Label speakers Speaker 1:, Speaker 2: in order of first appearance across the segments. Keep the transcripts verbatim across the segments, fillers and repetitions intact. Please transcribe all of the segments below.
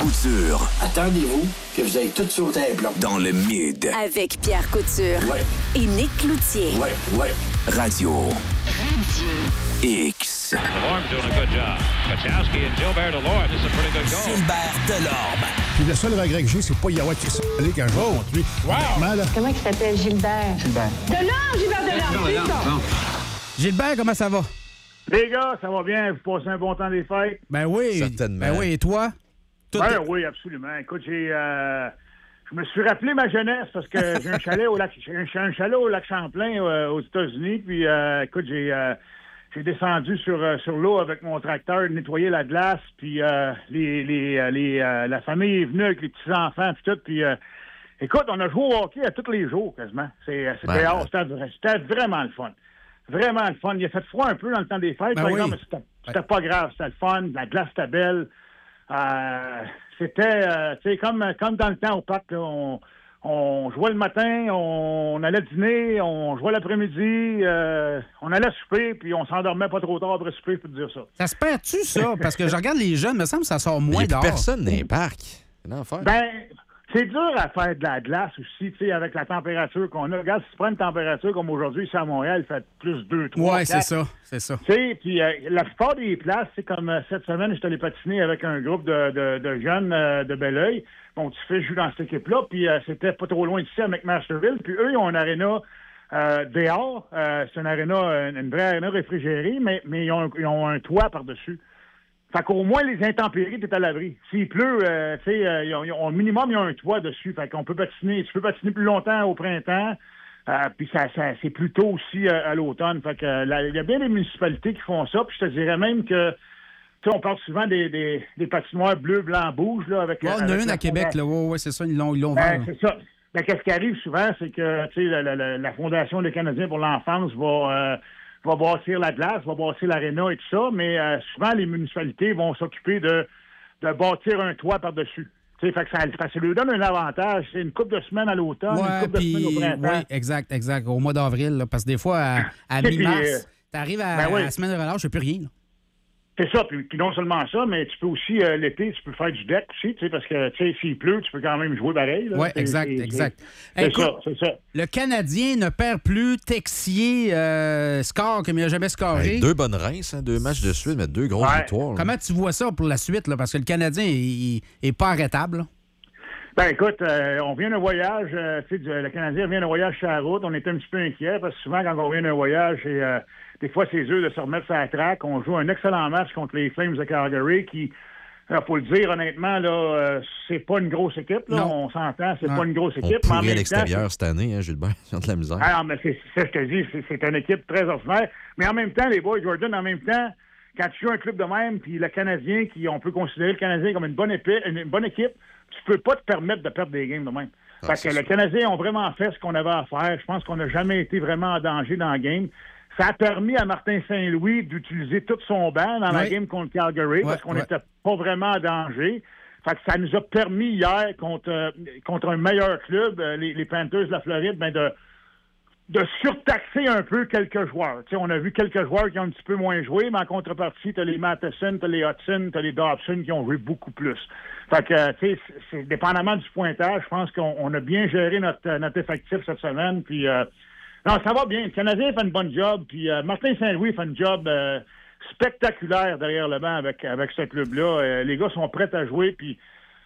Speaker 1: Couture.
Speaker 2: Attendez-vous que vous ayez tout sauté un plomb.
Speaker 1: Dans le mid.
Speaker 3: Avec Pierre Couture.
Speaker 2: Ouais.
Speaker 3: Et Nick Cloutier.
Speaker 2: Ouais, ouais.
Speaker 1: Radio. X.
Speaker 4: Delorme doing a good job. Kachowski and Gilbert Delorme. This is a pretty good goal.
Speaker 1: Gilbert Delorme.
Speaker 5: Puis le seul regret que j'ai, c'est pas y avoir Christian Allé quand je joue contre lui. Wow! Là.
Speaker 6: Comment il s'appelle, Gilbert?
Speaker 7: Gilbert.
Speaker 6: Delorme, Gilbert Delorme, c'est ça.
Speaker 8: Gilbert, comment ça va?
Speaker 9: Les gars, ça va bien? Vous passez un bon temps des fêtes?
Speaker 8: Ben oui.
Speaker 10: Certainement.
Speaker 8: Ben oui, et toi? Tout
Speaker 9: Ben
Speaker 8: est...
Speaker 9: oui, absolument. Écoute, j'ai... Euh, je me suis rappelé ma jeunesse parce que j'ai un chalet au lac, j'ai un, un chalet au lac Champlain euh, aux États-Unis. Puis, euh, écoute, j'ai... Euh, J'ai descendu sur, euh, sur l'eau avec mon tracteur, nettoyer la glace, puis euh, les, les, les, euh, la famille est venue avec les petits-enfants, puis tout, puis euh, écoute, on a joué au hockey à tous les jours, quasiment. C'est, c'était,
Speaker 10: Ben,
Speaker 9: oh, c'était, c'était vraiment le fun. Vraiment le fun. Il a fait froid un peu dans le temps des fêtes,
Speaker 8: Ben
Speaker 9: par
Speaker 8: oui.
Speaker 9: exemple, mais c'était, c'était pas grave, c'était le fun, la glace était belle. Euh, c'était, euh, tu sais, comme, comme dans le temps au parc, là, on... On jouait le matin, on allait dîner, on jouait l'après-midi, euh, on allait souper, puis on s'endormait pas trop tard après souper, pour te dire ça.
Speaker 8: Ça se perd-tu, ça? Parce que je regarde les jeunes, il me semble que ça sort
Speaker 10: Il
Speaker 8: moins
Speaker 10: n'y a
Speaker 8: dehors.
Speaker 10: plus personne dans les parcs. C'est l'enfer.
Speaker 9: Ben, c'est dur à faire de la glace aussi, tu sais, avec la température qu'on a. Regarde, si tu prends une température comme aujourd'hui, ici à Montréal, il fait plus deux, trois,
Speaker 8: Ouais, c'est
Speaker 9: quatre.
Speaker 8: ça, c'est ça.
Speaker 9: Tu sais, puis euh, la plupart des places, c'est comme euh, cette semaine, j'étais allé patiner avec un groupe de, de, de jeunes euh, de Belleuil. Mon petit-fils joue dans cette équipe-là, puis euh, c'était pas trop loin d'ici à McMasterville. Puis eux, ils ont une aréna euh, dehors. Euh, c'est une aréna, une, une vraie aréna réfrigérée, mais, mais ils, ont, ils ont un toit par-dessus. Fait qu'au moins, les intempéries, t'es à l'abri. S'il pleut, euh, tu sais, euh, ils ont, ils ont, au minimum, ils ont un toit dessus. Fait qu'on peut patiner. Tu peux patiner plus longtemps au printemps. Euh, puis ça, ça, c'est plus tôt aussi euh, à l'automne. Fait que euh, là, il y a bien des municipalités qui font ça. Puis je te dirais même que, tu sais, on parle souvent des, des, des patinoires bleu, blanc, rouge, là, avec...
Speaker 8: Ouais, on en a
Speaker 9: avec
Speaker 8: une
Speaker 9: la
Speaker 8: à Québec, là. Ouais, ouais, c'est ça, ils l'ont, ils l'ont
Speaker 9: Ben,
Speaker 8: ouvert.
Speaker 9: c'est ça. Ben, qu'est-ce qui arrive souvent, c'est que, tu sais, la, la, la, la Fondation des Canadiens pour l'enfance va, euh, va bâtir la glace, va bâtir l'aréna et tout ça, mais euh, souvent, les municipalités vont s'occuper de, de bâtir un toit par-dessus. Tu sais, fait que ça, ça lui donne un avantage. C'est une couple de semaines à l'automne, une
Speaker 8: Ouais,
Speaker 9: couple de
Speaker 8: puis...
Speaker 9: semaines au printemps.
Speaker 8: Oui, exact, exact. Au mois d'avril, là, parce que des fois, à, à
Speaker 9: Puis,
Speaker 8: mi-mars,
Speaker 9: euh,
Speaker 8: t'arrives à,
Speaker 9: ben oui.
Speaker 8: à la semaine de relâche, je sais plus rien, là.
Speaker 9: C'est ça, puis, puis non seulement ça, mais tu peux aussi, euh, l'été, tu peux faire du deck aussi, tu sais, parce que, tu sais, s'il pleut, tu peux quand même jouer pareil.
Speaker 8: Oui,
Speaker 9: c'est,
Speaker 8: exact,
Speaker 9: c'est,
Speaker 8: exact.
Speaker 9: C'est, c'est
Speaker 8: Écoute,
Speaker 9: ça, c'est ça.
Speaker 8: le Canadien ne perd plus. Texier euh, score comme il n'a jamais scoré.
Speaker 10: Hey, deux bonnes rinces, hein, deux matchs de suite, mais deux grosses
Speaker 9: Ouais.
Speaker 10: victoires. là.
Speaker 8: Comment tu vois ça pour la suite? Là? Parce que le Canadien n'est pas arrêtable. Là.
Speaker 9: Ben écoute, euh, on vient d'un voyage, euh, tu sais, du- le Canadien vient d'un voyage sur la route, on était un petit peu inquiets, parce que souvent, quand on vient d'un voyage, c'est, euh, des fois, c'est dur de se remettre sur la traque. On joue un excellent match contre les Flames de Calgary, qui, il faut le dire honnêtement, là, euh, c'est pas une grosse équipe, là,
Speaker 8: Non.
Speaker 9: on s'entend, c'est
Speaker 8: Non.
Speaker 9: pas une grosse
Speaker 10: On
Speaker 9: équipe. mais en
Speaker 10: pourrit à
Speaker 9: même
Speaker 10: l'extérieur
Speaker 9: temps,
Speaker 10: cette année, hein, Gilbert. Ils ont de la misère.
Speaker 9: Ah, mais c'est c'est ça que je te dis, c'est, c'est une équipe très ordinaire. Mais en même temps, les boys, Jordan, en même temps, quand tu joues un club de même, puis le Canadien, qui on peut considérer le Canadien comme une bonne, épi- une, une bonne équipe, tu peux pas te permettre de perdre des games de même.
Speaker 10: Ah,
Speaker 9: Parce
Speaker 10: c'est
Speaker 9: que
Speaker 10: sûr.
Speaker 9: les Canadiens ont vraiment fait ce qu'on avait à faire. Je pense qu'on n'a jamais été vraiment en danger dans la game. Ça a permis à Martin Saint-Louis d'utiliser tout son banc dans la
Speaker 8: Oui.
Speaker 9: game contre Calgary,
Speaker 8: Ouais,
Speaker 9: parce qu'on
Speaker 8: ouais.
Speaker 9: n'était pas vraiment en danger. Fait que ça nous a permis hier, contre, euh, contre un meilleur club, euh, les, les Panthers de la Floride, ben de de surtaxer un peu quelques joueurs. Tu sais, on a vu quelques joueurs qui ont un petit peu moins joué, mais en contrepartie, tu as les Matheson, tu as les Hudson, tu as les Dobson qui ont joué beaucoup plus. Fait que, euh, tu sais, c'est, c'est dépendamment du pointage, je pense qu'on on a bien géré notre, notre effectif cette semaine. Puis, euh, non, ça va bien. Le Canadien fait une bonne job. Puis, euh, Martin Saint-Louis fait une job euh, spectaculaire derrière le banc avec, avec ce club-là. Euh, les gars sont prêts à jouer. Puis,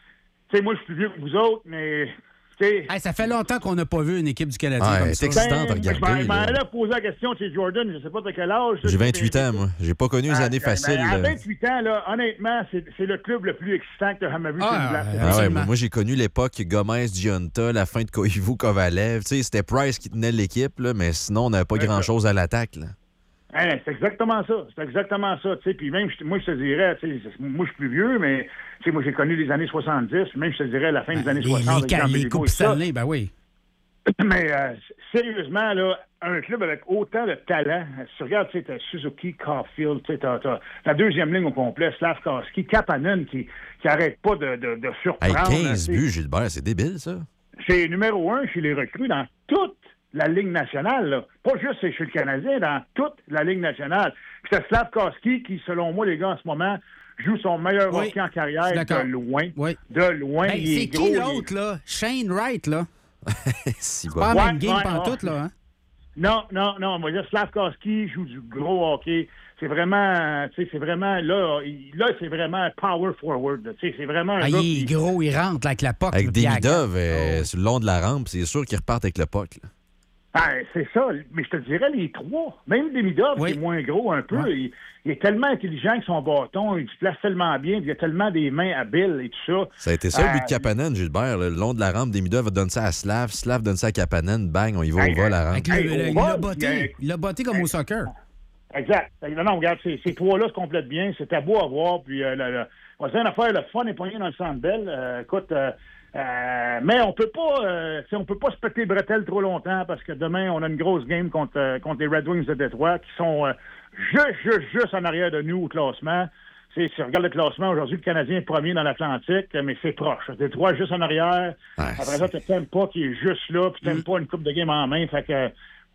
Speaker 9: tu sais, moi, je suis plus vieux que vous autres, mais...
Speaker 8: Hey, ça fait longtemps qu'on n'a pas vu une équipe du Canadien
Speaker 10: Ouais,
Speaker 8: comme
Speaker 10: c'est
Speaker 8: ça.
Speaker 10: excitant de regarder.
Speaker 9: Ben, je m'en- je m'en
Speaker 10: là.
Speaker 9: allais poser la question, tu sais, Jordan, je sais pas de quel âge.
Speaker 10: J'ai vingt-huit ans, moi. J'ai pas connu les
Speaker 9: Ah,
Speaker 10: années
Speaker 9: ben,
Speaker 10: faciles.
Speaker 9: À
Speaker 10: là.
Speaker 9: vingt-huit ans, là, honnêtement, c'est, c'est le club le plus excitant que tu as jamais vu
Speaker 8: Ah,
Speaker 9: sur une glace.
Speaker 8: euh,
Speaker 10: Ah ouais,
Speaker 8: Absolument.
Speaker 10: moi, moi, j'ai connu l'époque Gomez, Gionta, la fin de Koivu, Kovalev. Tu sais, c'était Price qui tenait l'équipe, là, mais sinon, on n'avait pas
Speaker 9: C'est
Speaker 10: grand-chose à l'attaque. Là.
Speaker 9: Hein, c'est exactement ça. C'est exactement ça. Tu sais, puis même, je- moi, je te dirais, tu sais, moi, je suis plus vieux, mais tu sais, moi, j'ai connu les années soixante-dix. Même, je te dirais, la fin des années
Speaker 8: Les,
Speaker 9: soixante.
Speaker 8: les,
Speaker 9: avec Jean
Speaker 8: les
Speaker 9: Béliveau
Speaker 8: coupes
Speaker 9: et ça.
Speaker 8: Stanley, ben oui.
Speaker 9: Mais euh, sérieusement, là, un club avec autant de talent, si tu regardes, tu sais, t'as Suzuki, Caulfield, tu sais, t'as, t'as la deuxième ligne au complet, Slavkovski, Kapanen qui, qui arrête pas de, de, de
Speaker 10: Hey,
Speaker 9: surprendre.
Speaker 10: quinze
Speaker 9: tu sais.
Speaker 10: buts, Gilbert, c'est débile, ça.
Speaker 9: C'est numéro un chez les recrues dans toute la Ligue nationale. Là. Pas juste chez le Canadien, dans toute la Ligue nationale. Puis c'est Slavkovski qui, selon moi, les gars, en ce moment, joue son meilleur
Speaker 8: Oui,
Speaker 9: hockey en
Speaker 8: je suis
Speaker 9: carrière
Speaker 8: d'accord.
Speaker 9: de loin.
Speaker 8: Oui.
Speaker 9: De loin.
Speaker 8: Hey,
Speaker 9: il
Speaker 8: c'est
Speaker 9: est
Speaker 8: qui
Speaker 9: gros, il est-
Speaker 8: l'autre, là? Shane Wright, là.
Speaker 10: Si bon.
Speaker 8: Pas la
Speaker 9: Ouais,
Speaker 8: même game
Speaker 9: ouais,
Speaker 8: pantoute,
Speaker 9: ouais.
Speaker 8: là, hein?
Speaker 9: Non, non, non. On va dire Slavkovski joue du gros hockey. C'est vraiment, tu sais, c'est vraiment, là, il- là, c'est vraiment power forward. là. Tu sais, c'est vraiment un
Speaker 8: Ah,
Speaker 9: gars
Speaker 8: il est
Speaker 9: qui-
Speaker 8: gros, il rentre là, avec la puck.
Speaker 10: Avec
Speaker 8: là, puis à-
Speaker 10: Demidov euh,
Speaker 8: Oh.
Speaker 10: sur le long de la rampe, c'est sûr qu'ils repartent avec le puck. là.
Speaker 9: Ah, c'est ça. Mais je te dirais les trois. Même Demidov,
Speaker 8: Oui.
Speaker 9: qui est moins gros un peu,
Speaker 8: Ouais.
Speaker 9: il, il est tellement intelligent avec son bâton, il se place tellement bien, puis il a tellement des mains habiles et tout ça.
Speaker 10: Ça a été ça, le but de
Speaker 9: Euh,
Speaker 10: Kapanen, Gilbert. là, le long de la rampe, Demidov donne ça à Slav. Slav donne ça à Kapanen. Bang, on y va,
Speaker 9: Hey,
Speaker 10: on va, la rampe.
Speaker 8: Avec le-
Speaker 9: Hey,
Speaker 8: le-
Speaker 9: au
Speaker 8: il
Speaker 9: vol,
Speaker 8: l'a
Speaker 9: il y a-
Speaker 8: botté. Il l'a botté comme au soccer.
Speaker 9: Exact. Non, non, regarde, ces, ces trois-là se complètent bien. C'était beau à voir. Puis, euh, le, le- on va dire une affaire, le fun est poigné dans le Centre Bell. Euh, écoute, euh, euh, mais on peut pas, euh, tu sais, on peut pas se péter les bretelles trop longtemps parce que demain, on a une grosse game contre, euh, contre les Red Wings de Détroit qui sont euh, juste, juste, juste en arrière de nous au classement. Tu sais, si on regarde le classement, aujourd'hui, le Canadien est premier dans l'Atlantique, mais c'est proche. Détroit juste en arrière.
Speaker 10: Ouais,
Speaker 9: Après
Speaker 10: c'est-
Speaker 9: ça, tu t'aimes pas qui est juste là, puis t'aimes pas une coupe de game en main. Fait que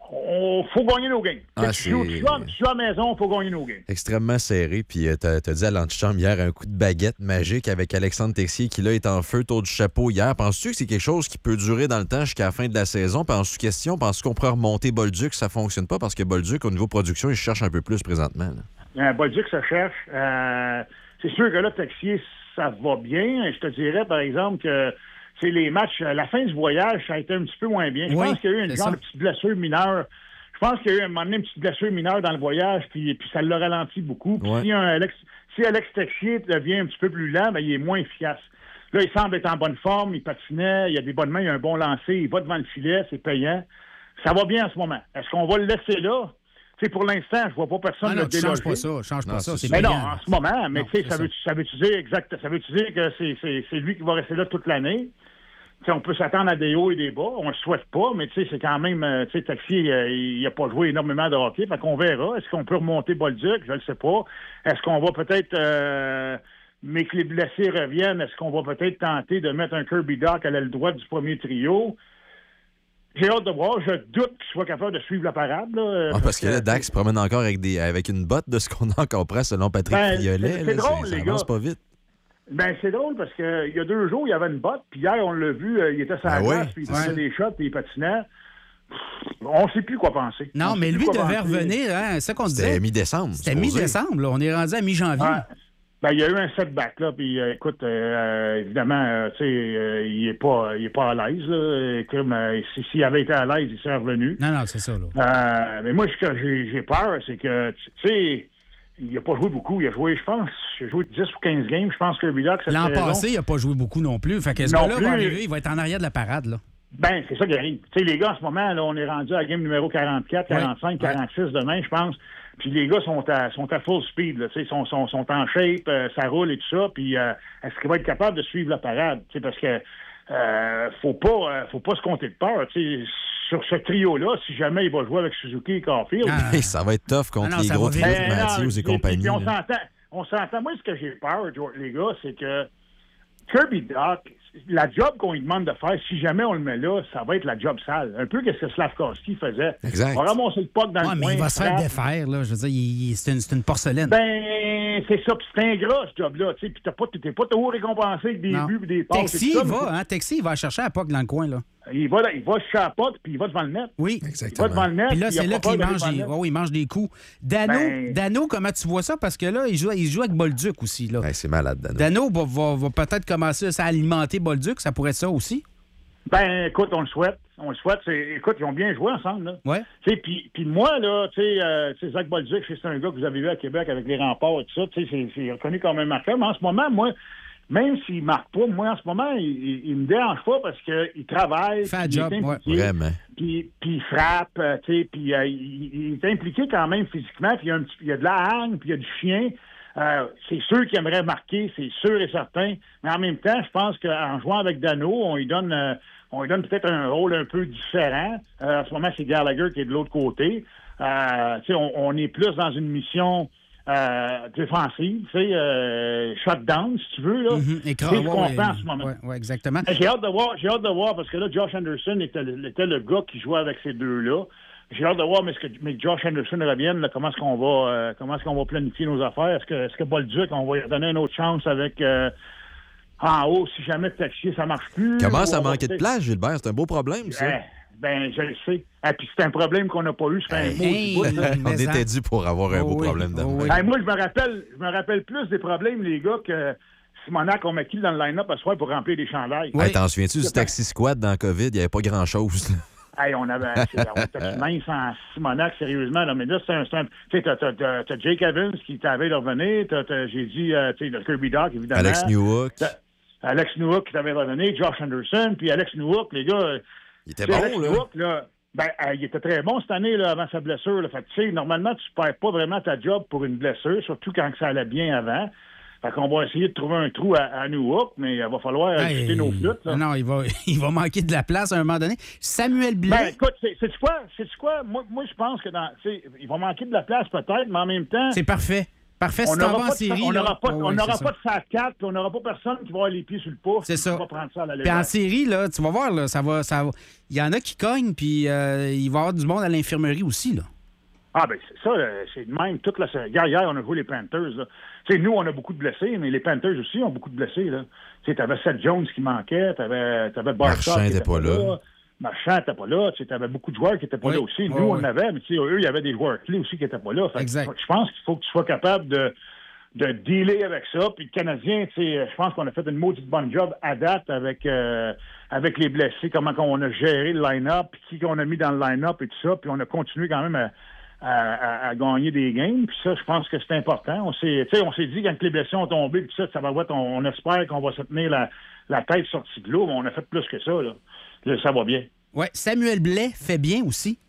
Speaker 9: on faut gagner nos games.
Speaker 10: Ah,
Speaker 9: tu, joues, tu,
Speaker 10: c'est-
Speaker 9: joues à, tu joues à la maison, il faut gagner nos games.
Speaker 10: Extrêmement serré. Puis euh, t'as t'as dit à l'antichambre hier un coup de baguette magique avec Alexandre Texier qui là est en feu autour du chapeau hier. Penses-tu que c'est quelque chose qui peut durer dans le temps jusqu'à la fin de la saison? Penses-tu question? Penses-tu qu'on pourrait remonter Bolduc? Ça fonctionne pas parce que Bolduc, au niveau production, il cherche un peu plus présentement. là.
Speaker 9: Un Bolduc se cherche. Euh, c'est sûr que là, Texier, ça va bien. Je te dirais, par exemple, que c'est les matchs, à la fin du voyage, ça a été un petit peu moins bien. Je
Speaker 8: Oui,
Speaker 9: pense qu'il y a eu une
Speaker 8: c'est
Speaker 9: genre
Speaker 8: ça.
Speaker 9: de petite blessure mineure. Je pense qu'il y a eu à un moment donné une petite blessure mineure dans le voyage, puis, puis ça l'a ralenti beaucoup. Puis
Speaker 10: Ouais.
Speaker 9: si, un Alex, si Alex Texier devient un petit peu plus lent, ben, il est moins efficace. Là, il semble être en bonne forme, il patinait, il a des bonnes mains, il a un bon lancer, il va devant le filet, c'est payant. Ça va bien en ce moment. Est-ce qu'on va le laisser là? Tu sais, pour l'instant, je vois pas personne
Speaker 8: Ah
Speaker 9: le
Speaker 8: non, tu changes
Speaker 9: déloger.
Speaker 8: pas ça. Change pas
Speaker 10: Non,
Speaker 8: ça.
Speaker 10: c'est
Speaker 8: C'est
Speaker 9: Mais non,
Speaker 8: payant.
Speaker 9: en ce moment, mais
Speaker 8: Non,
Speaker 9: tu sais,
Speaker 8: c'est
Speaker 9: ça
Speaker 8: ça.
Speaker 9: veut, ça veut-tu dire exact, ça veut-tu dire que c'est, c'est, c'est lui qui va rester là toute l'année? Tu sais, on peut s'attendre à des hauts et des bas, on le souhaite pas, mais tu sais, c'est quand même, euh, tu sais, Texier, euh, il n'a pas joué énormément de hockey, fait qu'on verra. Est-ce qu'on peut remonter Bolduc? Je ne sais pas. Est-ce qu'on va peut-être, euh, mais que les blessés reviennent, est-ce qu'on va peut-être tenter de mettre un Kirby Dach à l'aile droite du premier trio? J'ai hâte de voir. Je doute qu'il soit capable de suivre la parade. Là,
Speaker 10: Ah, parce que là, Dax se promène encore avec, des, avec une botte de ce qu'on a encore près selon Patrick
Speaker 9: Ben,
Speaker 10: Friolet.
Speaker 9: c'est- c'est
Speaker 10: là,
Speaker 9: drôle,
Speaker 10: ça
Speaker 9: les
Speaker 10: avance
Speaker 9: gars.
Speaker 10: pas vite.
Speaker 9: Ben, c'est drôle parce que il y a deux jours, il y avait une botte, puis hier, on l'a vu, euh, il était sur la
Speaker 10: Ah ouais?
Speaker 9: glace, puis il
Speaker 8: Ouais.
Speaker 9: faisait des shots, puis il patinait. Pff, On ne sait plus quoi penser.
Speaker 8: Non,
Speaker 9: On sait
Speaker 8: mais
Speaker 9: plus
Speaker 8: lui
Speaker 9: quoi
Speaker 8: devait
Speaker 9: penser.
Speaker 8: revenir, hein, c'est ça qu'on
Speaker 10: C'était
Speaker 8: disait.
Speaker 10: mi-décembre.
Speaker 8: C'était
Speaker 10: supposé.
Speaker 8: mi-décembre, là. On est rendu à mi-janvier.
Speaker 9: Ouais. Ben, il y a eu un setback, là, puis euh, écoute, euh, évidemment, euh, tu sais, euh, il est pas il est pas à l'aise, là. Comme, euh, si- s'il avait été à l'aise, il serait revenu.
Speaker 8: Non, non, c'est ça, là.
Speaker 9: Euh, mais moi, ce que j'ai j'ai peur, c'est que, tu sais, il n'a pas joué beaucoup. Il a joué, je pense, il a joué dix ou quinze games, je pense que Biloc, cette
Speaker 8: L'an
Speaker 9: saison.
Speaker 8: passé, il n'a pas joué beaucoup non plus. Fait que ce
Speaker 9: Non
Speaker 8: gars-là
Speaker 9: plus.
Speaker 8: va arriver, il va être en arrière de la parade, là.
Speaker 9: Ben, c'est ça qui arrive. Tu sais, les gars, en ce moment, là, on est rendu à la game numéro quarante-quatre, quarante-cinq,
Speaker 8: Ouais.
Speaker 9: quarante-six demain, je pense. Puis les gars sont à, sont à full speed, là. Tu sais, sont, sont, sont en shape, euh, ça roule et tout ça. Puis euh, est-ce qu'il va être capable de suivre la parade? Tu sais, parce que euh, faut pas euh, faut pas se compter de peur. Tu sais, sur ce trio-là, si jamais il va jouer avec Suzuki et Caulfield.
Speaker 8: Ah.
Speaker 10: Hey, ça va être tough contre
Speaker 8: Ah non,
Speaker 10: les
Speaker 8: ça
Speaker 10: gros
Speaker 8: va vite.
Speaker 10: trios de
Speaker 9: Ben, non,
Speaker 10: Matthews
Speaker 9: puis-
Speaker 10: et compagnie.
Speaker 9: puis on
Speaker 10: là.
Speaker 9: s'entend. On s'entend. Moi, ce que j'ai peur, George, les gars, c'est que Kirby Dach, la job qu'on lui demande de faire, si jamais on le met là, ça va être la job sale. Un peu qu'est-ce que Slavkovski faisait.
Speaker 10: Exact.
Speaker 9: On va ramasser le puck dans
Speaker 8: Ouais,
Speaker 9: le
Speaker 8: mais
Speaker 9: coin.
Speaker 8: il va se faire
Speaker 9: frappe.
Speaker 8: défaire, là. Je veux dire, il- il- c'est une, c'est une porcelaine.
Speaker 9: Ben, c'est ça. Puis c'est ingrat, ce job-là. Tu sais, puis t'as pas, t'es pas toujours récompensé avec des
Speaker 8: Non.
Speaker 9: buts et des passes. et
Speaker 8: Texi,
Speaker 9: tout ça,
Speaker 8: il
Speaker 9: mais
Speaker 8: va, hein. Texi, il va chercher la puck dans le coin, là.
Speaker 9: Il va, il va chercher la puck, puis il va devant le net.
Speaker 8: Oui.
Speaker 9: Il va
Speaker 10: Exactement.
Speaker 9: devant le net.
Speaker 8: Puis là,
Speaker 9: puis il a
Speaker 8: c'est
Speaker 9: pas
Speaker 8: là
Speaker 9: peur
Speaker 8: qu'il
Speaker 9: d'aller
Speaker 8: mange,
Speaker 9: devant le
Speaker 8: des...
Speaker 9: net.
Speaker 8: ouais, oui, il mange des coups. Dano,
Speaker 9: Ben-
Speaker 8: Dano, comment tu vois ça? Parce que là, il joue, il joue avec Bolduc aussi, là.
Speaker 10: Ouais, c'est malade, Dano.
Speaker 8: Dano va, va- va peut-être commencer à alimenter Bolduc. Ça pourrait être ça aussi.
Speaker 9: Ben, écoute, on le souhaite. On le souhaite. C'est- Écoute, ils ont bien joué ensemble, là.
Speaker 8: Ouais.
Speaker 9: Tu sais, puis puis moi, là, tu sais, euh, tu sais, Zach Bolduc, c'est un gars que vous avez vu à Québec avec les remparts et tout ça, tu sais, c'est- c'est reconnu comme un marqueur. Mais en ce moment, moi, même s'il marque pas, moi, en ce moment, il, il, il me dérange pas parce qu'il travaille.
Speaker 8: Il fait un
Speaker 9: puis
Speaker 8: job,
Speaker 9: il est
Speaker 8: ouais.
Speaker 9: impliqué,
Speaker 10: Vraiment.
Speaker 9: Puis, puis il frappe, euh, tu sais, puis euh, il, il est impliqué quand même physiquement, puis il y a, un petit, il y a de la hargne, puis il y a du chien. Euh, c'est sûr qu'il aimerait marquer, c'est sûr et certain. Mais en même temps, je pense qu'en jouant avec Dano, on lui donne... euh, on lui donne peut-être un rôle un peu différent. Euh, en ce moment, c'est Gallagher qui est de l'autre côté. Euh, tu sais, on, on est plus dans une mission euh, défensive, tu sais, euh, shutdown, si tu veux. Là.
Speaker 8: Mhm. Écran-
Speaker 9: C'est ce
Speaker 8: ouais,
Speaker 9: qu'on
Speaker 8: ouais,
Speaker 9: fait en ce moment.
Speaker 8: ouais, ouais, exactement.
Speaker 9: Mais J'ai hâte de voir, j'ai hâte de voir, parce que là, Josh Anderson était, le- était le gars qui jouait avec ces deux-là. j'ai hâte de voir mais ce que mais Josh Anderson revienne, là, comment est-ce qu'on va euh, comment est-ce qu'on va planifier nos affaires. Est-ce que est-ce que Bolduc, on va lui donner une autre chance avec euh, en haut, si jamais Texier, ça marche plus.
Speaker 10: Commence à manquer de place, Gilbert. C'est un beau problème, ça.
Speaker 9: Ben, ben je le sais. Ah, puis c'est un problème qu'on n'a pas eu. C'est un mot
Speaker 8: Hey,
Speaker 9: du bout, là.
Speaker 10: On était dû pour avoir un
Speaker 8: Oh
Speaker 10: beau
Speaker 8: oui,
Speaker 10: problème
Speaker 8: oh
Speaker 10: d'amour.
Speaker 8: oui.
Speaker 9: Hey, moi, je me rappelle je me rappelle plus des problèmes, les gars, que Simonac, on m'a qui dans le line-up à soir pour remplir des chandails.
Speaker 8: Oui.
Speaker 10: Hey, t'en souviens-tu du taxi squad dans la COVID? Il n'y avait pas grand-chose.
Speaker 9: Hey, on avait on était mince en Simonac, sérieusement. Là, mais là, c'est un... c'est un- Tu sais, t'as, t'as, t'as, t'as Jake Evans qui t'avait de revenir. T'as, t'as, j'ai dit, euh, tu sais, le Kirby Doc, évidemment.
Speaker 10: Alex Newhook.
Speaker 9: T'as Alex Newhook qui t'avait redonné, Josh Anderson. Puis Alex Newhook, les gars...
Speaker 10: Il était
Speaker 9: tu sais,
Speaker 10: bon,
Speaker 9: Alex
Speaker 10: là.
Speaker 9: Newhook, là, ben, euh, il était très bon cette année, là, avant sa blessure. Là. Fait que, tu sais, normalement, tu perds pas vraiment ta job pour une blessure, surtout quand ça allait bien avant. Fait qu'on va essayer de trouver un trou à, à Newhook, mais il va falloir
Speaker 8: Hey,
Speaker 9: ajouter nos flûtes. Là.
Speaker 8: Non, il va, il va manquer de la place à un moment donné. Samuel Blais.
Speaker 9: Ben, écoute, c'est, c'est quoi? C'est quoi? Moi, moi je pense que dans. tu sais, il va manquer de la place peut-être, mais en même temps.
Speaker 8: C'est parfait. Parfait,
Speaker 9: On
Speaker 8: si t'en
Speaker 9: n'aura
Speaker 8: vas en
Speaker 9: pas, de-
Speaker 8: série.
Speaker 9: on
Speaker 8: là.
Speaker 9: n'aura pas,
Speaker 8: Oh,
Speaker 9: on
Speaker 8: oui,
Speaker 9: n'aura
Speaker 8: c'est
Speaker 9: pas
Speaker 8: ça.
Speaker 9: de sac quatre, puis on n'aura pas personne qui va avoir les pieds sur le pouce.
Speaker 8: C'est ça.
Speaker 9: On va prendre ça à la
Speaker 8: Puis en
Speaker 9: légère.
Speaker 8: série, là, tu vas voir, là, ça va, ça va. Il y en a qui cognent, puis euh, il va y avoir du monde à l'infirmerie aussi, là.
Speaker 9: Ah, ben, c'est ça, euh, c'est de même. Toute la série. Hier, hier, on a joué les Panthers. Là. Tu sais, nous, on a beaucoup de blessés, mais les Panthers aussi ont beaucoup de blessés. Là. Tu sais, t'avais Seth Jones qui manquait, t'avais, t'avais Barstow
Speaker 10: Marchand
Speaker 9: qui
Speaker 10: était
Speaker 9: était
Speaker 10: pas là.
Speaker 9: Marchand n'était pas là. Tu sais, t'avais beaucoup de joueurs qui n'étaient pas
Speaker 8: Oui.
Speaker 9: là aussi. Nous,
Speaker 8: Oui,
Speaker 9: on
Speaker 8: oui.
Speaker 9: en avait, mais tu sais, eux, il y avait des joueurs clés aussi qui n'étaient pas là. Fait que
Speaker 8: Exact.
Speaker 9: Je pense qu'il faut que tu sois capable de, de dealer avec ça. Puis le Canadien, tu sais, je pense qu'on a fait une maudite bonne job à date avec, euh, avec les blessés, comment on a géré le line-up, puis qui qu'on a mis dans le line-up et tout ça. Puis on a continué quand même à, à, à- à gagner des games. Puis ça, je pense que c'est important. On s'est, tu sais, on s'est dit quand les blessés ont tombé, puis ça, ça va être, on, on espère qu'on va se tenir la, la tête sortie de l'eau, mais on a fait plus que ça. Là, Là, ça va bien.
Speaker 8: Ouais, Samuel Blais fait bien aussi.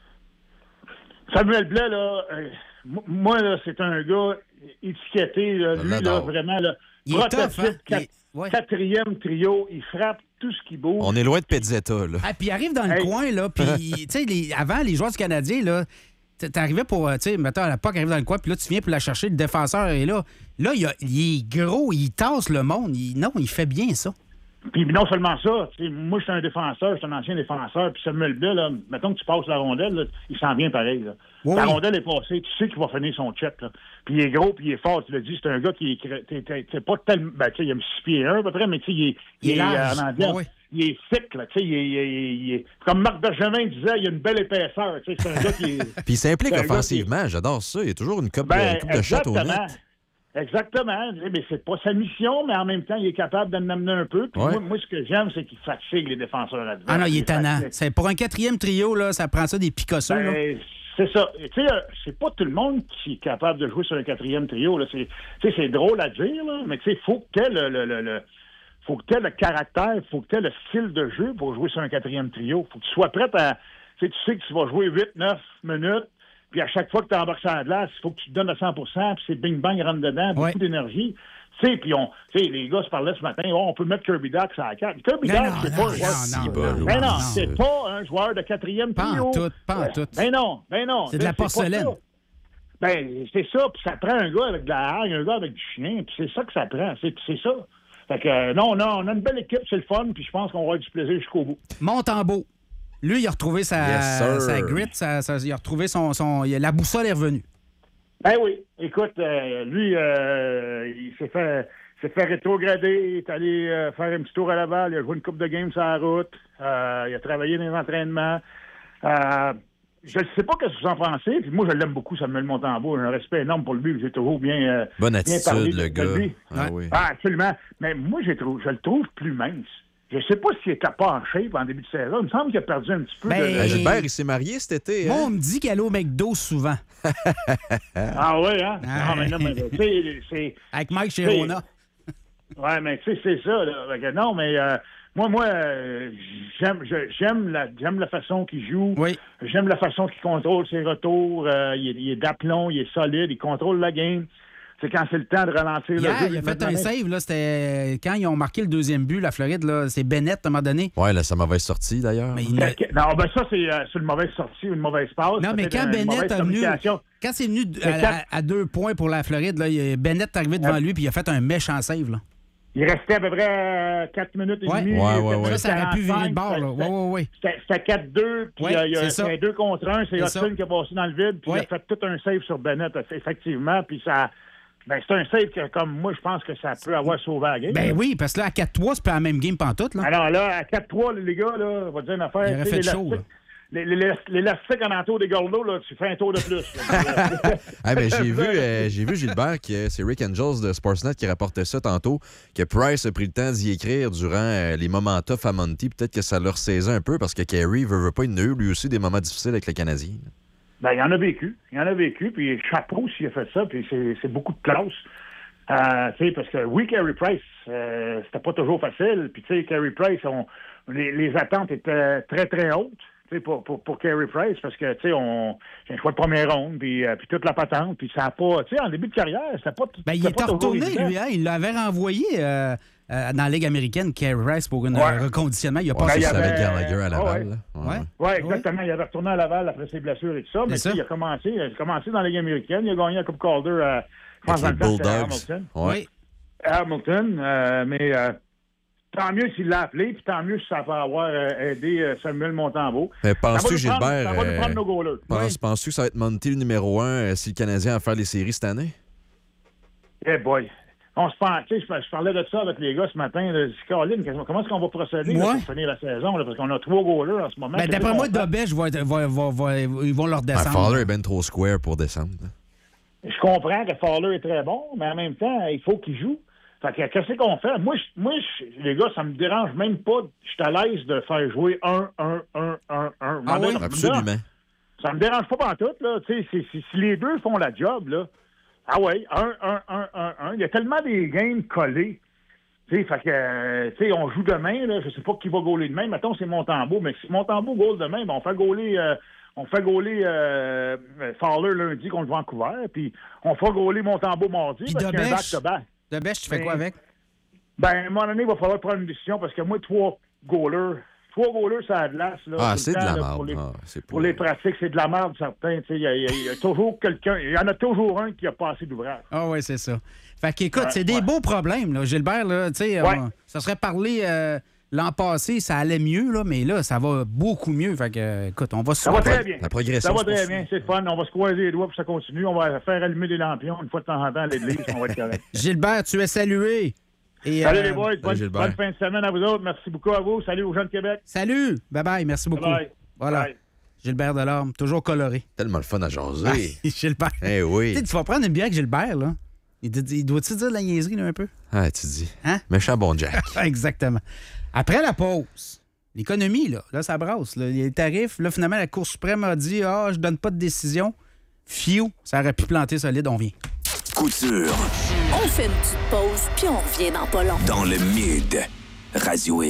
Speaker 9: Samuel Blais, là, euh, m- moi, là, c'est un gars étiqueté, là,
Speaker 10: Je
Speaker 9: lui, là,
Speaker 10: l'adore.
Speaker 9: vraiment, là,
Speaker 8: Il est
Speaker 9: prototype,
Speaker 8: tough, hein? Il
Speaker 9: quat-
Speaker 8: est- ouais.
Speaker 9: quatrième trio, il frappe tout ce qui bouge.
Speaker 10: On est loin de Pezzetta, là.
Speaker 8: Ah, puis il arrive dans le
Speaker 9: Hey.
Speaker 8: coin, là, puis, tu sais, les- avant, les joueurs du Canadien, là, t- t'arrivais pour, euh, tu sais, mettons, la P A C arrive dans le coin, puis là, tu viens pour la chercher, le défenseur est là. Là, il, a- il est gros, il tasse le monde. Il- non, il fait bien ça.
Speaker 9: Puis non seulement ça, tu sais, moi, je suis un défenseur, je suis un ancien défenseur, puis Samuel Blais, là, mettons que tu passes la rondelle, là, il s'en vient pareil. Là.
Speaker 8: Oui,
Speaker 9: la
Speaker 8: oui.
Speaker 9: rondelle est passée, tu sais qu'il va finir son check. Là. Puis il est gros, puis il est fort, tu l'as dit, c'est un gars qui est... cré- t'es- t'es- t'es pas tellement... Ben, tu sais, il a six pieds un, à peu près, mais tu sais, il est...
Speaker 8: Il est large.
Speaker 9: euh, en anglais,
Speaker 8: Oui, oui.
Speaker 9: il est thick, là, tu sais, il est, il est- il est- Comme Marc Bergevin disait, il a une belle épaisseur, tu sais, c'est un gars qui est...
Speaker 10: Puis il s'implique
Speaker 9: C'est un gars
Speaker 10: offensivement. J'adore ça. Il y a toujours une coupe,
Speaker 9: Ben,
Speaker 10: une coupe de shot au
Speaker 9: exactement.
Speaker 10: net.
Speaker 9: Exactement. Mais c'est pas sa mission, mais en même temps, il est capable d'en amener un peu. Puis
Speaker 10: Ouais.
Speaker 9: moi, moi, ce que j'aime, c'est qu'il fatigue les défenseurs adverses.
Speaker 8: Ah non, il est tannant.
Speaker 9: fatigue.
Speaker 8: C'est, pour un quatrième trio, là, ça prend ça des picosseux, là.
Speaker 9: Ben, c'est ça. Tu sais, euh, c'est pas tout le monde qui est capable de jouer sur un quatrième trio. Là. C'est, tu sais, c'est drôle à dire, là, mais tu sais, faut que t'aies le, le, le, le- faut que t'aies le caractère, faut que t'aies le style de jeu pour jouer sur un quatrième trio. Faut que tu sois prêt à... Tu sais, tu sais que tu vas jouer huit neuf minutes, puis à chaque fois que tu embarques sur la glace, il faut que tu te donnes à cent pour cent, puis c'est bing-bang, rentre dedans, beaucoup
Speaker 8: Ouais.
Speaker 9: d'énergie. Tu sais, puis on... Tu sais, les gars se parlaient ce matin, oh, on peut mettre Kirby Doc sur la carte. Kirby
Speaker 8: Non,
Speaker 9: Doc,
Speaker 8: non,
Speaker 9: c'est
Speaker 8: non,
Speaker 9: pas un
Speaker 8: non,
Speaker 9: joueur...
Speaker 8: non,
Speaker 10: Si,
Speaker 8: non,
Speaker 10: bon,
Speaker 8: non,
Speaker 9: Ben non,
Speaker 8: non.
Speaker 9: c'est pas un joueur de quatrième
Speaker 8: Pas en
Speaker 9: trio.
Speaker 8: tout, pas en
Speaker 9: Euh,
Speaker 8: tout.
Speaker 9: Ben non, ben non.
Speaker 8: C'est de la
Speaker 9: C'est pas
Speaker 8: porcelaine.
Speaker 9: ça. Ben, c'est ça, puis ça prend un gars avec de la hargne, un gars avec du chien, puis c'est ça que ça prend, c'est, c'est ça. Fait que, euh, non, non, on a une belle équipe, c'est le fun, puis je pense qu'on va avoir du plaisir jusqu'au bout.
Speaker 8: Montembeau. Lui, il a retrouvé sa,
Speaker 10: Yes, sir.
Speaker 8: sa grit, sa- sa- il a retrouvé son, son... il a- La boussole est revenue.
Speaker 9: Ben oui, écoute, euh, lui, euh, il s'est fait, s'est fait rétrograder, il est allé euh, faire un petit tour à Laval, il a joué une coupe de games sur la route, euh, il a travaillé dans les entraînements. Euh, je ne sais pas ce que vous en pensez, puis moi, je l'aime beaucoup, Samuel Montembeau, j'ai un respect énorme pour lui, j'ai toujours bien, euh,
Speaker 10: Bonne
Speaker 9: bien parlé
Speaker 10: attitude,
Speaker 9: de-
Speaker 10: le
Speaker 9: de
Speaker 10: gars.
Speaker 9: lui.
Speaker 10: Ah
Speaker 8: Ouais.
Speaker 10: oui.
Speaker 9: Ah, absolument. Mais moi, j'ai trouvé, je le trouve plus mince. Je sais pas s'il était pas en shape en début de saison. Il me semble qu'il a perdu un petit peu
Speaker 8: Ben,
Speaker 9: de...
Speaker 10: Euh, Gilbert, il s'est marié cet été.
Speaker 8: Moi,
Speaker 10: Hein?
Speaker 8: on me dit qu'elle est au McDo souvent.
Speaker 9: Ah oui, hein?
Speaker 8: Ah.
Speaker 9: Non, mais non, mais tu sais, c'est...
Speaker 8: Avec Mike Chirona.
Speaker 9: Ouais, mais tu sais, c'est ça. Là. Fait que non, mais euh, moi, moi, euh, j'aime, je- j'aime la, j'aime la façon qu'il joue.
Speaker 8: Oui.
Speaker 9: J'aime la façon qu'il contrôle ses retours. Euh, il, est, il est d'aplomb, il est solide, il contrôle la game. C'est quand c'est le temps de ralentir le
Speaker 8: Hier,
Speaker 9: jeu.
Speaker 8: il a
Speaker 9: de
Speaker 8: fait
Speaker 9: mettre
Speaker 8: un
Speaker 9: la main.
Speaker 8: save, là, c'était quand ils ont marqué le deuxième but, la Floride, là, c'est Bennett, à un moment donné.
Speaker 10: Ouais, là, sa mauvaise sortie, d'ailleurs.
Speaker 8: Mais il n'a-
Speaker 9: Non, ben ça, c'est, euh, c'est une mauvaise sortie ou une mauvaise passe.
Speaker 8: Non, mais
Speaker 9: Peut-être
Speaker 8: quand
Speaker 9: une
Speaker 8: Bennett
Speaker 9: mauvaise
Speaker 8: a venu,
Speaker 9: communication.
Speaker 8: quand c'est venu d-
Speaker 9: Mais
Speaker 8: à,
Speaker 9: quand-
Speaker 8: à- à deux points pour la Floride, là, il- Bennett est arrivé devant
Speaker 9: Ouais.
Speaker 8: lui puis il a fait un méchant save. Là.
Speaker 9: il restait à peu près quatre minutes et
Speaker 8: Ouais.
Speaker 9: demie.
Speaker 10: Ouais, ouais, ouais.
Speaker 8: Ça, ça aurait pu virer de bord, là.
Speaker 9: C'était-
Speaker 8: Oui, oui, oui.
Speaker 9: C'était c'était quatre deux, puis
Speaker 8: Ouais,
Speaker 9: euh, il y a
Speaker 8: c'est ça.
Speaker 9: c'était deux contre un. C'est
Speaker 8: C'est
Speaker 9: Hudson
Speaker 8: ça.
Speaker 9: qui a passé dans le vide, puis
Speaker 8: Ouais.
Speaker 9: il a fait tout un save sur Bennett, effectivement. Puis ça. Ben, c'est un save que, comme moi, je pense que ça peut avoir sauvé la game.
Speaker 8: Ben oui, parce que là, à quatre trois, c'est pas la même game pantoute, là.
Speaker 9: Alors là, à quatre trois, les gars, là, on va dire une affaire.
Speaker 8: Il aurait
Speaker 9: tu sais,
Speaker 8: fait chaud,
Speaker 9: l'élastique- les- les- L'élastique en entour des gorlots, là, tu fais un tour de plus. là.
Speaker 10: Ah, ben, j'ai vu, euh, j'ai vu Gilbert, qui, euh, c'est Rick Angels de Sportsnet qui rapportait ça tantôt, que Price a pris le temps d'y écrire durant euh, les moments tough à Monty. Peut-être que ça leur saisit un peu parce que Carey veut, veut pas, il a eu lui aussi des moments difficiles avec le Canadien.
Speaker 9: Ben, il en a vécu. Il en a vécu, puis chapeau s'il a fait ça, puis c'est c'est beaucoup de classe. Euh, tu sais, parce que oui, Carey Price, euh, c'était pas toujours facile. Puis, tu sais, Carey Price, on, les, les attentes étaient très, très hautes. Tu sais, pour, pour, pour Carey Price, parce que, tu sais, on, j'ai un choix de première ronde, puis, euh, puis toute la patente, puis ça n'a pas, tu sais, en début de carrière, c'était pas
Speaker 8: Ben, il
Speaker 9: c'était
Speaker 8: est
Speaker 9: pas toujours
Speaker 8: retourné,
Speaker 9: évident.
Speaker 8: lui, hein? Il l'avait renvoyé euh, euh, dans la Ligue américaine, Carey Price, pour un
Speaker 9: Ouais.
Speaker 8: reconditionnement. Il a
Speaker 10: Ouais,
Speaker 8: pas
Speaker 9: Ben, il y
Speaker 10: c'est
Speaker 9: avait-
Speaker 10: avec Gallagher à Laval.
Speaker 9: Ah ouais.
Speaker 10: là. Ouais,
Speaker 8: Ouais.
Speaker 10: ouais.
Speaker 9: Oui, exactement. Il avait retourné à Laval après ses blessures et tout ça. Mais
Speaker 8: C'est
Speaker 9: tu sais,
Speaker 8: ça.
Speaker 9: il a commencé, il a commencé dans la Ligue américaine. Il a gagné la Coupe Calder à, je pense,
Speaker 10: Avec
Speaker 9: dans
Speaker 10: les
Speaker 9: le temps, c'était à
Speaker 10: Bulldogs.
Speaker 9: Hamilton.
Speaker 10: Ouais.
Speaker 8: Oui.
Speaker 9: À Hamilton, euh, mais euh, tant mieux s'il l'a appelé, puis tant mieux si ça va avoir euh, aidé euh, Samuel Montembeau.
Speaker 10: Mais
Speaker 9: Ça va
Speaker 10: penses-tu,
Speaker 9: nous prendre-
Speaker 10: Gilbert,
Speaker 9: Ça va nous
Speaker 10: euh,
Speaker 9: prendre nos goalers.
Speaker 10: pense- penses-tu que ça va être Monty le numéro un euh, si le Canadien a à faire les séries cette année?
Speaker 9: Eh boy. On se pense, tu sais, je, je parlais de ça avec les gars ce matin. Là, je dis, Caroline, qu'est-ce- comment est-ce qu'on va procéder là,
Speaker 8: Ouais.
Speaker 9: pour finir la saison? Là, parce qu'on a trois goalers en ce moment.
Speaker 8: Ben,
Speaker 9: Qu'est-ce
Speaker 8: d'après
Speaker 9: qu'on
Speaker 8: moi,
Speaker 9: fait?
Speaker 8: Dobèche, va, être- va, va, va- ils vont leur
Speaker 10: Ah,
Speaker 8: descendre.
Speaker 10: Fowler est bien trop square pour descendre. là.
Speaker 9: Je comprends que Fowler est très bon, mais en même temps, il faut qu'il joue. Fait que qu'est-ce qu'on fait? Moi, je- moi je- les gars, ça me dérange même pas. Je suis à l'aise de faire jouer un, un, un, un, un.
Speaker 8: Ah oui?
Speaker 10: Absolument.
Speaker 9: Ça me dérange pas pantoute, là. Tu sais, si, si, si les deux font la job, là. Ah ouais, un, un, un, un, un. Il y a tellement des games collés. Tu sais, fait que, euh, tu sais, on joue demain, là. Je sais pas qui va gauler demain. Mettons, c'est Montembeau. Mais si Montembeau gaule demain, ben, on fait gauler, euh, on fait gauler euh, Fowler lundi contre Vancouver. Puis on fait gauler Montembeau mardi.
Speaker 8: Puis
Speaker 9: Parce qu'il y a un
Speaker 8: Dobèche.
Speaker 9: back-to-back.
Speaker 8: Dobèche, tu fais
Speaker 9: Mais-
Speaker 8: quoi avec?
Speaker 9: Ben, à un moment donné, il va falloir prendre une décision parce que moi, trois goalers, trois goalers, ça a de l'as. là,
Speaker 10: Ah,
Speaker 9: tout le
Speaker 10: c'est de
Speaker 9: temps,
Speaker 10: la
Speaker 9: là,
Speaker 10: merde.
Speaker 9: Pour les,
Speaker 10: Ah, c'est
Speaker 9: pour
Speaker 10: pas-
Speaker 9: les pratiques, c'est de la merde, certains. tu sais, Il y, a- il y a- il y a toujours quelqu'un, il y en a toujours un qui a pas assez d'ouvrage.
Speaker 8: Ah oui, c'est ça. Fait qu'écoute,
Speaker 9: Ouais,
Speaker 8: c'est des
Speaker 9: ouais.
Speaker 8: beaux problèmes, là. Gilbert, là, tu sais,
Speaker 9: Ouais.
Speaker 8: on- ça serait parlé euh, l'an passé, ça allait mieux, là, mais là, ça va beaucoup mieux. Fait que, euh, écoute, on va se
Speaker 9: Ça va
Speaker 8: souhaiter-
Speaker 9: très bien.
Speaker 10: La progression.
Speaker 9: Ça va
Speaker 10: se
Speaker 9: très
Speaker 10: poursuit.
Speaker 9: bien, c'est le fun. On va se croiser les doigts pour que ça continue. On va faire allumer des lampions une fois de temps en temps à l'église, on va être correct.
Speaker 8: Gilbert, tu es salué. Et,
Speaker 9: Salut
Speaker 8: euh,
Speaker 9: les boys, bonne,
Speaker 10: Gilbert.
Speaker 9: bonne fin de semaine à vous autres. Merci beaucoup à vous. Salut aux gens de Québec.
Speaker 8: Salut! Bye-bye, merci beaucoup.
Speaker 9: Bye.
Speaker 8: Voilà.
Speaker 9: Bye.
Speaker 8: Gilbert Delorme, toujours coloré.
Speaker 10: Tellement le fun à jaser.
Speaker 8: Gilbert.
Speaker 10: Eh oui.
Speaker 8: Tu sais, tu vas prendre une bière avec Gilbert, là. Il, te dit- il doit-tu dire de la niaiserie, là, un peu?
Speaker 10: Ah, tu dis.
Speaker 8: Hein?
Speaker 10: Méchant bon Jack.
Speaker 8: Exactement. Après la pause, l'économie, là, là, ça brasse. Là. Il y a les tarifs. Là, finalement, la Cour suprême a dit « Ah, je donne pas de décision. » Fiou, ça aurait pu planter solide, on vient.
Speaker 1: Couture
Speaker 3: On fait une petite pause, puis on revient dans pas long.
Speaker 1: dans le mid. Radio